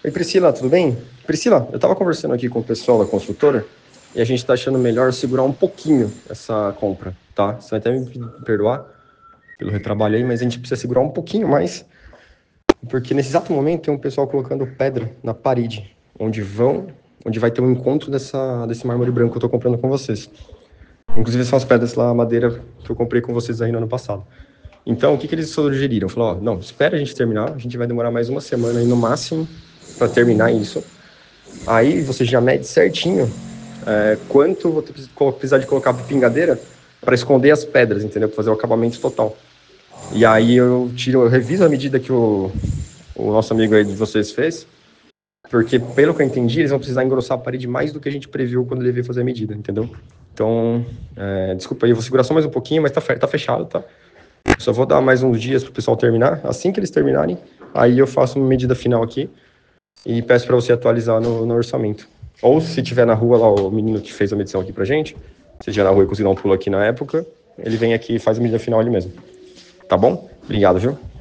Oi, Priscila, tudo bem? Priscila, eu estava conversando aqui com o pessoal da construtora e a gente está achando melhor segurar um pouquinho essa compra, tá? Você vai até me perdoar pelo retrabalho aí, mas a gente precisa segurar um pouquinho mais, porque nesse exato momento tem um pessoal colocando pedra na parede, onde vai ter um encontro desse mármore branco que eu estou comprando com vocês. Inclusive são as pedras lá, a madeira que eu comprei com vocês aí no ano passado. Então, o que eles sugeriram? Falou, ó, não, espera a gente terminar, a gente vai demorar mais uma semana aí no máximo para terminar isso. Aí você já mede certinho quanto vou precisar de colocar pingadeira para esconder as pedras, entendeu? Para fazer o acabamento total. E aí eu reviso a medida que o nosso amigo aí de vocês fez, porque pelo que eu entendi, eles vão precisar engrossar a parede mais do que a gente previu quando ele veio fazer a medida, entendeu? Então, desculpa aí, eu vou segurar só mais um pouquinho, mas tá fechado, tá? Eu só vou dar mais uns dias pro pessoal terminar. Assim que eles terminarem, aí eu faço uma medida final aqui e peço para você atualizar no orçamento. Ou se tiver na rua lá o menino que fez a medição aqui pra gente, se tiver na rua e conseguir dar um pulo aqui na época, ele vem aqui e faz a medida final ele mesmo. Tá bom? Obrigado, viu?